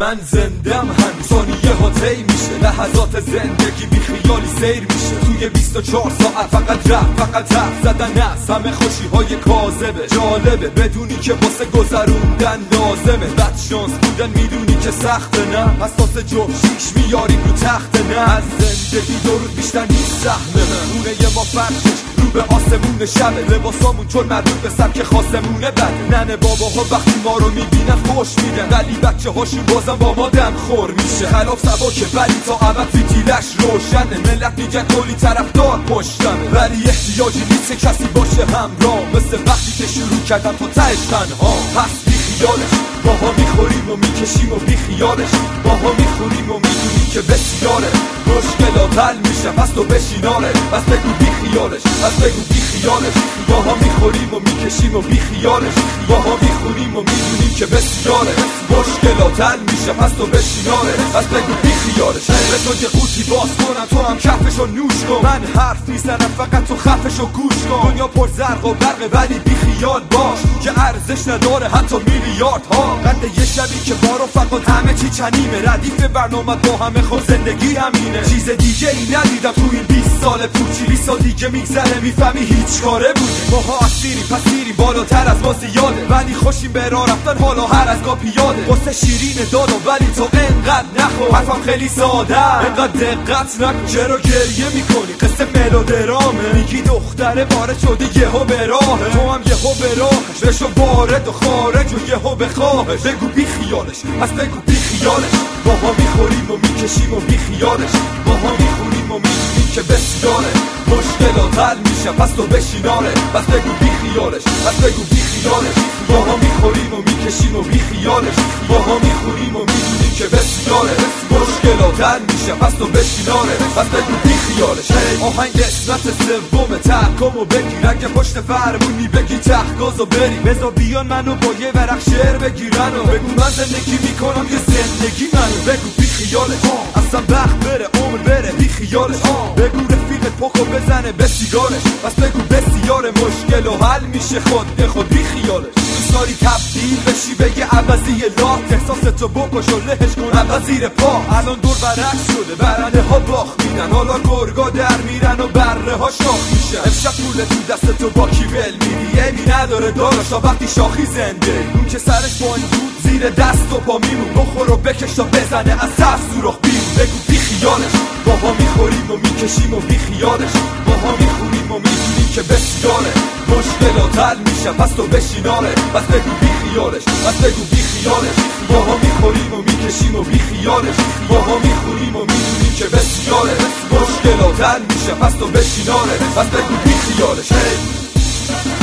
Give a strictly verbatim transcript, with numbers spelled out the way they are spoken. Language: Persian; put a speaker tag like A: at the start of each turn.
A: من زندم هنوز ثانیه ها طی میشه، لحظات زندگی بی خیالی سیر میشه. توی بیست و چهار ساعت فقط رفت فقط حرف زدن است، همه خوشی های کاذبه. جالبه بدونی که واسه گذروندن لازمه، بد شانس بودن میدونی که سخته نه، پس واسه جفشیش میاریم رو تخت نه. از زندگی دو روز بیشتر نیست سهمه، خونه ما فرشش رو به آسمون شبه، لباسامون چون مربوط به سبک خاصمونه بده. ننه باباها وقتی ما رو میبینن خوش میدن، ولی بچه هاشون بازم با ما دم خور میشه. خلاف سباکه ولی تا ابد فیتیلش روشنه، ملت میگن کلی طرفدار پشتمه، ولی احتیاجی نیست کسی باشه همراه، مثل وقتی که شروع کردم تا تهش تنها. پس بی خیالش ماها میخوریم و میکشیم و بی خیالش ماها میخوریم و میدونیم که بسیاره، مشکلات حل میشه پس تو بشیناره. پس بگو بی خیالش، پس بگو بی خیالش ماها میخوریم و میکشیم و بی خیالش ماها میخوریم و میدونیم که بسیاره، مشکلات حل میشه پس تو بشیناره. پس بگو بی خیالش، به تو یه قوطی باز کنم تو هم کفشو نوش کن، من حرف میزنم فقط تو خفشو گوش کن. دنیا پر زرق و برقه ولی بی خیال باش که ارزش نداره حتی میلیارد ها. قد یه شبی که بارو فقط همه چی چنیمه، ردیف برنامه با همه خود زندگی همینه. چیز دیگه ای ندیدم تو این بیست سال پوچی، بیست سال دیگه میگذره میفهمی هیچ کاره بودی. ماها اسیری پسیری بالاتر از ما زیاده، ولی خوشیم به راه رفتن حالا هر از گاه پیاده. واسه شیرین دادم ولی تو انقدر نخور، حرفم خیلی ساده انقدر دقت نکن. چرا گریه میکنی؟ قصه ملودرامه، میگی دختره وارد شده یهو به راهه، تو هم یهو به راهش بشو وارد و خارج و یهو بخواهش. بگو بی خیالش، پس بگو بی خیالش ماها میخوریم و میکشیم و بی خیالش ماها میخوریم و میدونیم که بسیاره، مشکلات حل میشه پس تو بشیناره. پس بگو بی خیالش، پس بگو بی خیالش ماها میخوریم و میکشیم و بی خیالش ماها میخوریم و میدونیم که بسیاره، مشکلات حل میشه پس تو بشیناره. پس بگو بی خیالش. آهنگ قسمت سوم تحکم و بگیر، اگه پشت فرمونی بگی تحقاز و بری، بذار بیان منو با یه ورق شعر بگیرن و بگو من زندگی میکنم یه زندگی منو. بگو بی خیالش، اصلا وقت بره عمر بره بی خیالش. بگو رفیقت پخو بزنه به سیگارش، پس بگو بسیاره مشکل و حل میشه خود به خود بی خیالش. دوستاری تبدیل بشی بگه عوضی لات، احساستو بکش و لهش کن عوضی پا. الان دور برعکس شده، برنده ها باخت میدن، حالا گرگا در میرن و بره ها شاخ میشن. امشب پول تو دست تو با کی ول میدی؟ ایمی نداره داراشا وقتی شاخی زنده، اون که سرش با این بود زیر دست و پا میمون، بخور و بکش تا بزنه از سر سوراخ بیرون. بگو بی خیالش ماها میخوریم و میکشیم و بی خیالش ماها میخوریم و میدونیم که بسیاره، مشکلات حل میشه پس تو بشیناره. پس بگو بی خیالش، پس بگو بی خیالش ماها میخوریم و میکشیم و بی خیالش ماها میخوریم و میدونیم که بسیاره، مشکلات حل میشه پس تو بشیناره. پس بگو بی خیالش.